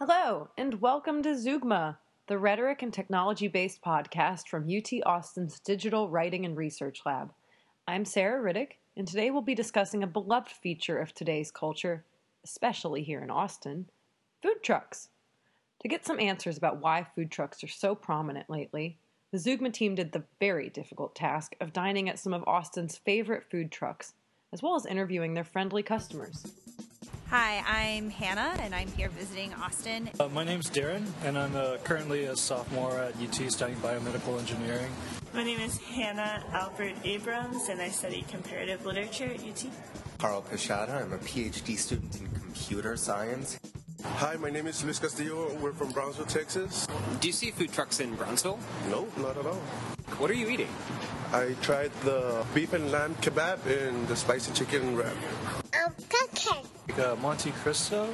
Hello, and welcome to Zeugma, the rhetoric and technology-based podcast from UT Austin's Digital Writing and Research Lab. I'm Sarah Riddick, and today we'll be discussing a beloved feature of today's culture, especially here in Austin, food trucks. To get some answers about why food trucks are so prominent lately, the Zeugma team did the very difficult task of dining at some of Austin's favorite food trucks, as well as interviewing their friendly customers. Hi, I'm Hannah, and I'm here visiting Austin. My name's Darren, and I'm currently a sophomore at UT studying biomedical engineering. My name is Hannah Albert Abrams, and I study comparative literature at UT. Carl Pichata. I'm a PhD student in computer science. Hi, my name is Luis Castillo. We're from Brownsville, Texas. Do you see food trucks in Brownsville? No, not at all. What are you eating? I tried the beef and lamb kebab and the spicy chicken wrap. Monte Cristo,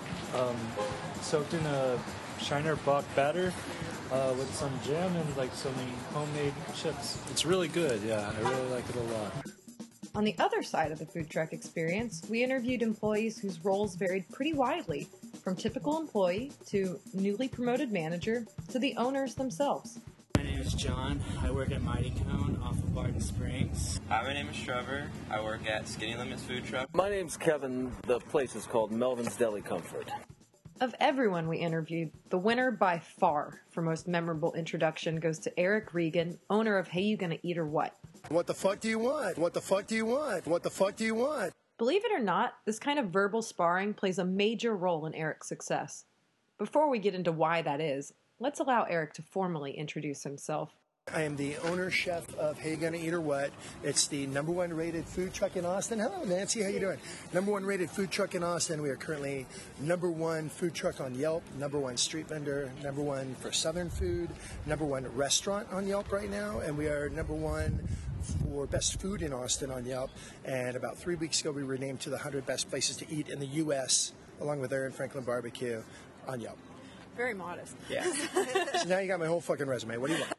soaked in a Shiner Bock batter with some jam and like some homemade chips. It's really good, yeah. I really like it a lot. On the other side of the food truck experience, we interviewed employees whose roles varied pretty widely, from typical employee to newly promoted manager to the owners themselves. My name is John. I work at Mighty Cone off of Barton Springs. Hi, my name is Trevor. I work at Skinny Limits Food Truck. My name's Kevin. The place is called Melvin's Deli Comfort. Of everyone we interviewed, the winner by far for most memorable introduction goes to Eric Regan, owner of Hey You Gonna Eat or What? What the fuck do you want? What the fuck do you want? What the fuck do you want? Believe it or not, this kind of verbal sparring plays a major role in Eric's success. Before we get into why that is, let's allow Eric to formally introduce himself. I am the owner-chef of Hey You Gonna Eat or What? It's the #1 rated food truck in Austin. Hello, Nancy. How you doing? #1 rated food truck in Austin. We are currently #1 food truck on Yelp, #1 street vendor, #1 for Southern food, #1 restaurant on Yelp right now, and we are #1 for best food in Austin on Yelp. And about 3 weeks ago, we were named to the 100 best places to eat in the U.S., along with Aaron Franklin Barbecue on Yelp. Very modest. Yeah. So now you got my whole fucking resume. What do you want?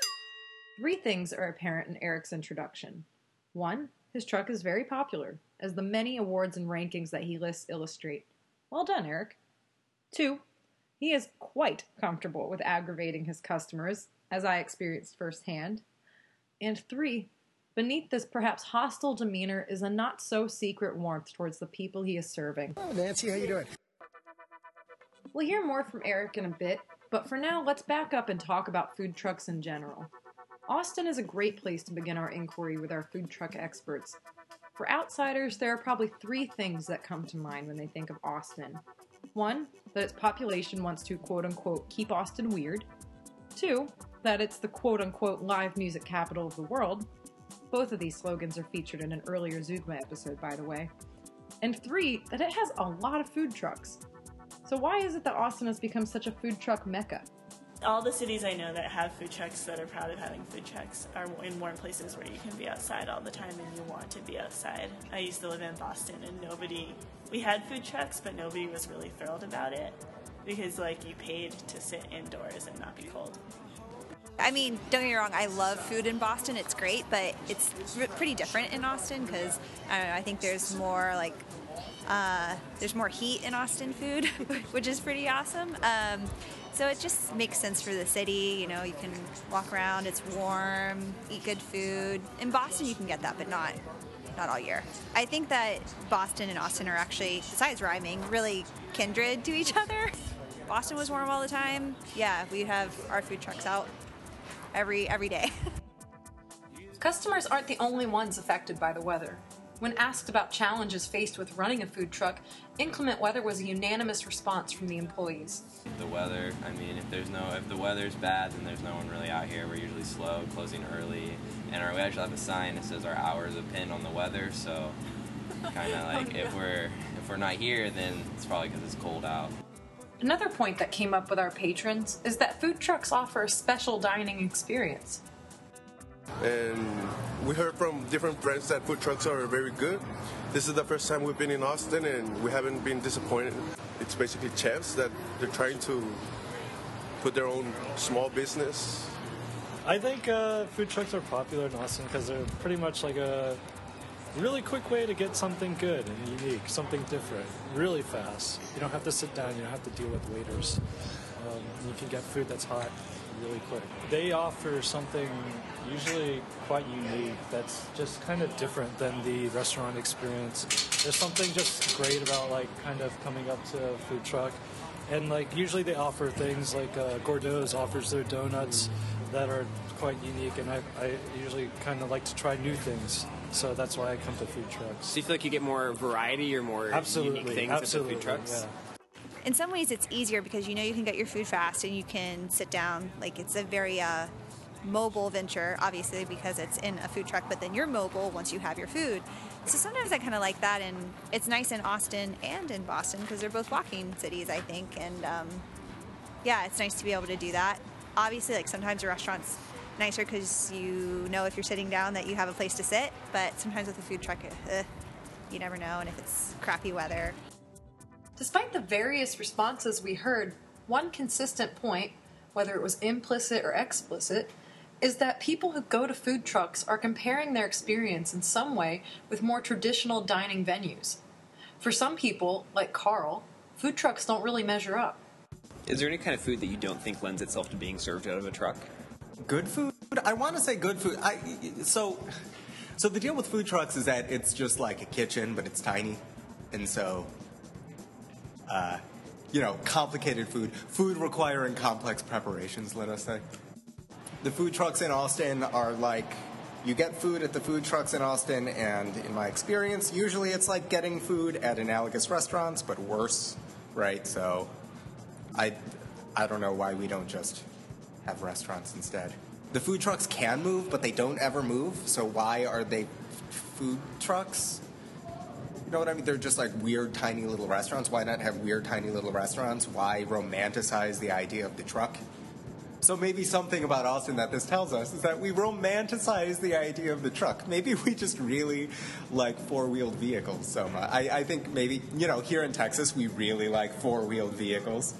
3 things are apparent in Eric's introduction. 1, his truck is very popular, as the many awards and rankings that he lists illustrate. Well done, Eric. 2, he is quite comfortable with aggravating his customers, as I experienced firsthand. And 3, beneath this perhaps hostile demeanor is a not-so-secret warmth towards the people he is serving. Oh, Nancy, how you doing? We'll hear more from Eric in a bit, but for now, let's back up and talk about food trucks in general. Austin is a great place to begin our inquiry with our food truck experts. For outsiders, there are probably 3 things that come to mind when they think of Austin. 1, that its population wants to quote-unquote keep Austin weird. 2, that it's the quote-unquote live music capital of the world. Both of these slogans are featured in an earlier Zeugma episode, by the way. And 3, that it has a lot of food trucks. So why is it that Austin has become such a food truck mecca? All the cities I know that have food trucks, that are proud of having food trucks, are in warm places where you can be outside all the time and you want to be outside. I used to live in Boston and we had food trucks, but nobody was really thrilled about it because you paid to sit indoors and not be cold. I mean, don't get me wrong, I love food in Boston. It's great, but it's pretty different in Austin because, I don't know, I think there's more there's more heat in Austin food, which is pretty awesome. So it just makes sense for the city. You know, you can walk around, it's warm, eat good food. In Boston, you can get that, but not all year. I think that Boston and Austin are actually, besides rhyming, really kindred to each other. Boston was warm all the time. Yeah, we have our food trucks out every day. Customers aren't the only ones affected by the weather. When asked about challenges faced with running a food truck, inclement weather was a unanimous response from the employees. The weather, if the weather's bad, then there's no one really out here. We're usually slow, closing early, and we actually have a sign that says our hours are pinned on the weather, so kind of if we're not here, then it's probably because it's cold out. Another point that came up with our patrons is that food trucks offer a special dining experience. And we heard from different friends that food trucks are very good. This is the first time we've been in Austin and we haven't been disappointed. It's basically chefs that they're trying to put their own small business. I think food trucks are popular in Austin because they're pretty much like a really quick way to get something good and unique, something different, really fast. You don't have to sit down, you don't have to deal with waiters. You can get food that's hot really quick. They offer something usually quite unique that's just kind of different than the restaurant experience. There's something just great about like kind of coming up to a food truck. And like usually they offer things like Gordeau's offers their donuts that are quite unique, and I usually kind of like to try new things. So that's why I come to food trucks. Do you feel like you get more variety or more unique things at the food trucks? Yeah. In some ways, it's easier because you know you can get your food fast and you can sit down. Like, it's a very mobile venture, obviously, because it's in a food truck, but then you're mobile once you have your food. So sometimes I kind of like that, and it's nice in Austin and in Boston because they're both walking cities, I think. And yeah, it's nice to be able to do that. Obviously, like sometimes a restaurant's nicer because you know if you're sitting down that you have a place to sit, but sometimes with a food truck, you never know, and if it's crappy weather. Despite the various responses we heard, one consistent point, whether it was implicit or explicit, is that people who go to food trucks are comparing their experience in some way with more traditional dining venues. For some people, like Carl, food trucks don't really measure up. Is there any kind of food that you don't think lends itself to being served out of a truck? Good food? I want to say good food. So the deal with food trucks is that it's just like a kitchen, but it's tiny. And so, complicated food requiring complex preparations, let us say. The food trucks in Austin are like, you get food at the food trucks in Austin, and in my experience, usually it's like getting food at analogous restaurants, but worse, right? So I don't know why we don't just have restaurants instead. The food trucks can move, but they don't ever move, so why are they food trucks? You know what I mean? They're just like weird, tiny little restaurants. Why not have weird, tiny little restaurants? Why romanticize the idea of the truck? So maybe something about Austin that this tells us is that we romanticize the idea of the truck. Maybe we just really like four-wheeled vehicles so much. I think maybe, here in Texas, we really like four-wheeled vehicles.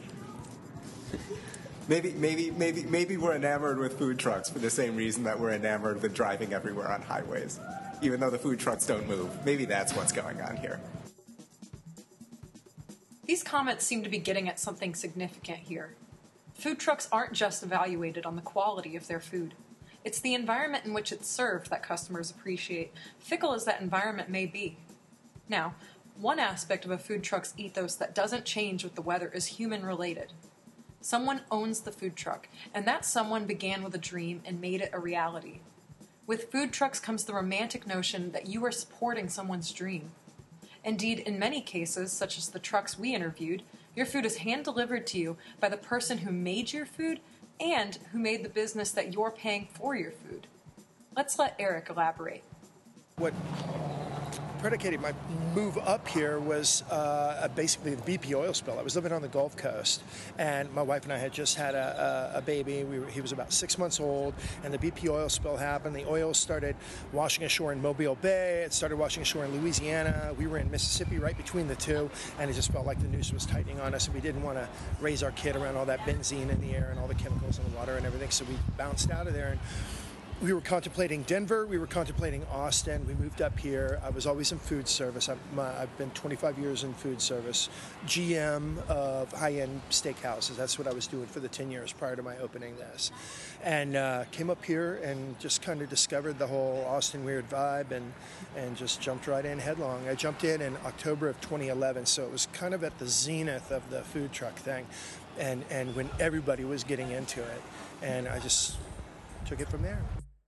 Maybe we're enamored with food trucks for the same reason that we're enamored with driving everywhere on highways. Even though the food trucks don't move. Maybe that's what's going on here. These comments seem to be getting at something significant here. Food trucks aren't just evaluated on the quality of their food. It's the environment in which it's served that customers appreciate, fickle as that environment may be. Now, one aspect of a food truck's ethos that doesn't change with the weather is human-related. Someone owns the food truck, and that someone began with a dream and made it a reality. With food trucks comes the romantic notion that you are supporting someone's dream. Indeed, in many cases, such as the trucks we interviewed, your food is hand-delivered to you by the person who made your food and who made the business that you're paying for your food. Let's let Eric elaborate. What predicated my move up here was basically the BP oil spill. I was living on the Gulf Coast, and my wife and I had just had a baby. He was about 6 months old, and the BP oil spill happened. The oil started washing ashore in Mobile Bay. It started washing ashore in Louisiana. We were in Mississippi right between the two, and it just felt like the noose was tightening on us, and we didn't want to raise our kid around all that benzene in the air and all the chemicals in the water and everything, so we bounced out of there. And we were contemplating Denver, we were contemplating Austin, we moved up here. I was always in food service. I've been 25 years in food service, GM of high-end steakhouses. That's what I was doing for the 10 years prior to my opening this. And came up here and just kind of discovered the whole Austin weird vibe and just jumped right in headlong. I jumped in October of 2011, so it was kind of at the zenith of the food truck thing and when everybody was getting into it. And I just took it from there.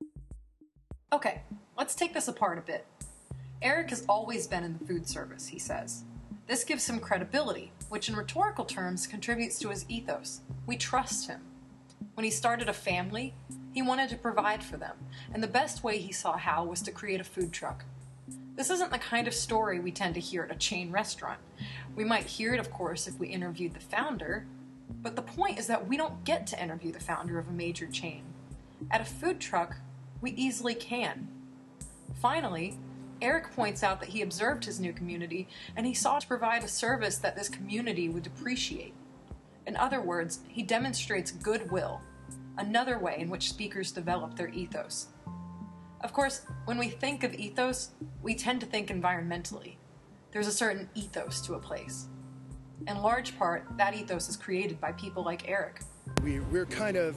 Okay, let's take this apart a bit. Eric has always been in the food service, he says. This gives him credibility, which in rhetorical terms contributes to his ethos. We trust him. When he started a family, he wanted to provide for them, and the best way he saw how was to create a food truck. This isn't the kind of story we tend to hear at a chain restaurant. We might hear it, of course, if we interviewed the founder, but the point is that we don't get to interview the founder of a major chain. At a food truck, we easily can. Finally, Eric points out that he observed his new community and he sought to provide a service that this community would appreciate. In other words, he demonstrates goodwill, another way in which speakers develop their ethos. Of course, when we think of ethos, we tend to think environmentally. There's a certain ethos to a place. In large part, that ethos is created by people like Eric. We're kind of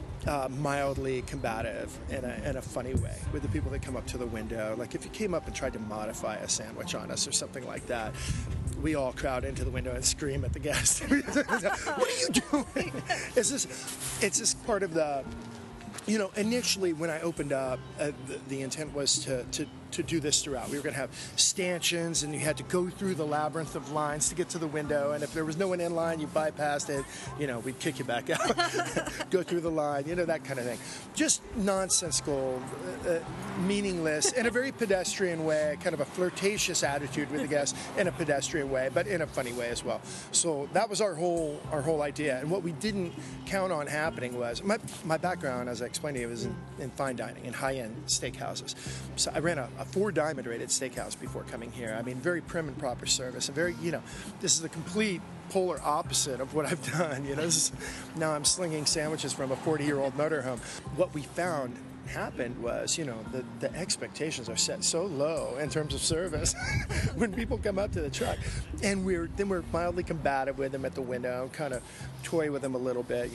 mildly combative in a funny way with the people that come up to the window. Like if you came up and tried to modify a sandwich on us or something like that, we all crowd into the window and scream at the guest. What are you doing? It's just part of the, initially when I opened up, the intent was to do this throughout. We were going to have stanchions, and you had to go through the labyrinth of lines to get to the window, and if there was no one in line, you bypassed it, we'd kick you back out, go through the line, that kind of thing. Just nonsensical, meaningless, in a very pedestrian way, kind of a flirtatious attitude with the guests in a pedestrian way, but in a funny way as well. So that was our whole idea, and what we didn't count on happening was, my background, as I explained to you, was in fine dining, in high-end steakhouses. So I ran a 4-diamond rated steakhouse before coming here. I mean, very prim and proper service, and very, this is the complete polar opposite of what I've done. Now I'm slinging sandwiches from a 40-year-old motorhome. What we found happened was, the expectations are set so low in terms of service when people come up to the truck, and we're mildly combative with them at the window, kind of toy with them a little bit,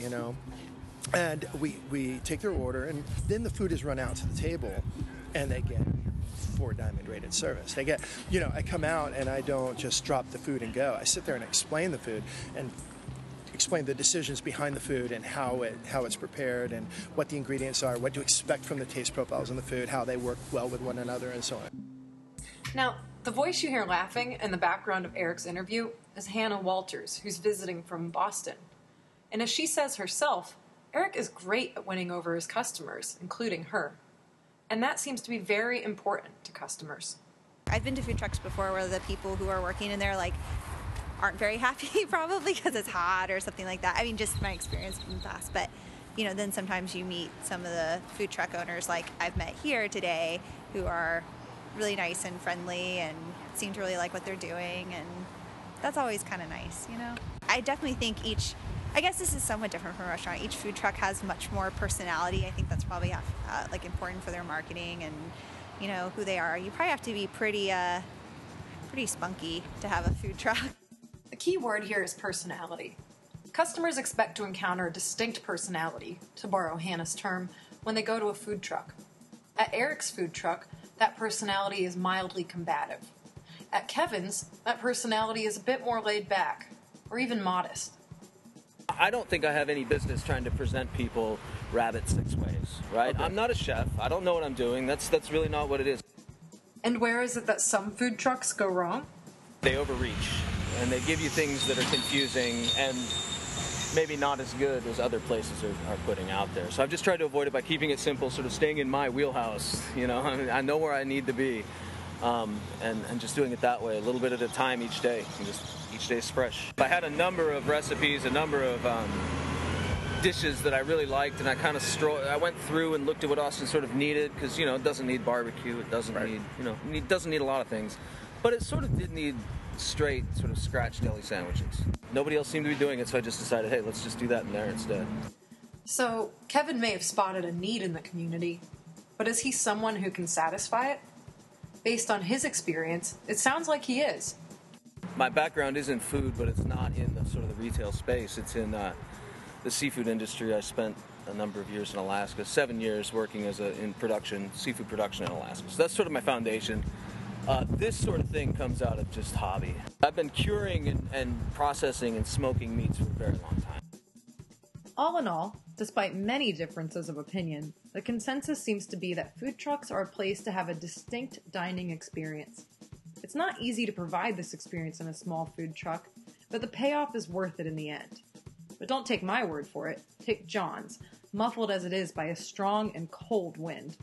and we take their order, and then the food is run out to the table, and they get 4-diamond rated service. They get, I come out and I don't just drop the food and go. I sit there and explain the food and explain the decisions behind the food and how it's prepared and what the ingredients are, what to expect from the taste profiles in the food, how they work well with one another, and so on. Now, the voice you hear laughing in the background of Eric's interview is Hannah Walters, who's visiting from Boston. And as she says herself, Eric is great at winning over his customers, including her. And that seems to be very important to customers. I've been to food trucks before where the people who are working in there aren't very happy probably because it's hot or something like that. I mean, just my experience in the past. But, then sometimes you meet some of the food truck owners like I've met here today who are really nice and friendly and seem to really like what they're doing. And that's always kind of nice, I definitely think I guess this is somewhat different from a restaurant. Each food truck has much more personality. I think that's probably important for their marketing and who they are. You probably have to be pretty spunky to have a food truck. The key word here is personality. Customers expect to encounter a distinct personality, to borrow Hannah's term, when they go to a food truck. At Eric's food truck, that personality is mildly combative. At Kevin's, that personality is a bit more laid back, or even modest. I don't think I have any business trying to present people rabbit 6 ways, right? Okay. I'm not a chef. I don't know what I'm doing. That's really not what it is. And where is it that some food trucks go wrong? They overreach, and they give you things that are confusing and maybe not as good as other places are putting out there. So I've just tried to avoid it by keeping it simple, sort of staying in my wheelhouse. I know where I need to be, and just doing it that way, a little bit at a time each day, and just each day is fresh. I had a number of recipes, a number of dishes that I really liked, and I went through and looked at what Austin sort of needed, because it doesn't need barbecue, it doesn't need it doesn't need a lot of things, but it sort of did need straight sort of scratch deli sandwiches. Nobody else seemed to be doing it, so I just decided, hey, let's just do that in there instead. So Kevin may have spotted a need in the community, but is he someone who can satisfy it? Based on his experience, it sounds like he is. My background is in food, but it's not in the sort of the retail space. It's in the seafood industry. I spent a number of years in Alaska, 7 years working in seafood production in Alaska. So that's sort of my foundation. This sort of thing comes out of just hobby. I've been curing and processing and smoking meats for a very long time. All in all, despite many differences of opinion, the consensus seems to be that food trucks are a place to have a distinct dining experience. It's not easy to provide this experience in a small food truck, but the payoff is worth it in the end. But don't take my word for it. Take John's, muffled as it is by a strong and cold wind.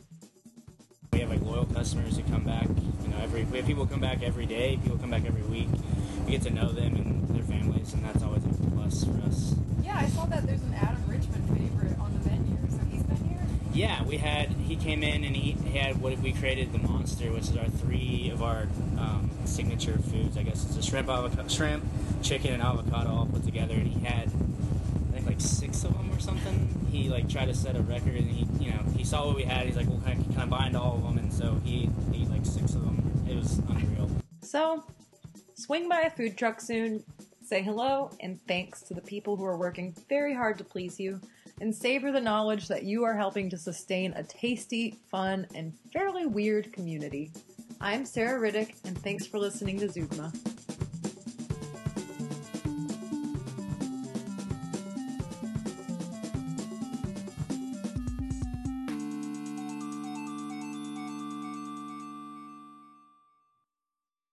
We have loyal customers who come back. We have people come back every day. People come back every week. We get to know them and their families, and that's always a plus for us. Yeah, I saw that there's an Adam Richmond favorite on the menu. So he's been here? Yeah, he came in and he had what we created, the Monster, which is three of our signature foods. I guess it's a shrimp, chicken, and avocado all put together. And he had, I think, 6 of them or something. He like tried to set a record, and he saw what we had. He's like, well, can I bind all of them? And so he ate like 6 of them. It was unreal. So, swing by a food truck soon, say hello, and thanks to the people who are working very hard to please you, and savor the knowledge that you are helping to sustain a tasty, fun, and fairly weird community. I'm Sarah Riddick, and thanks for listening to Zugma.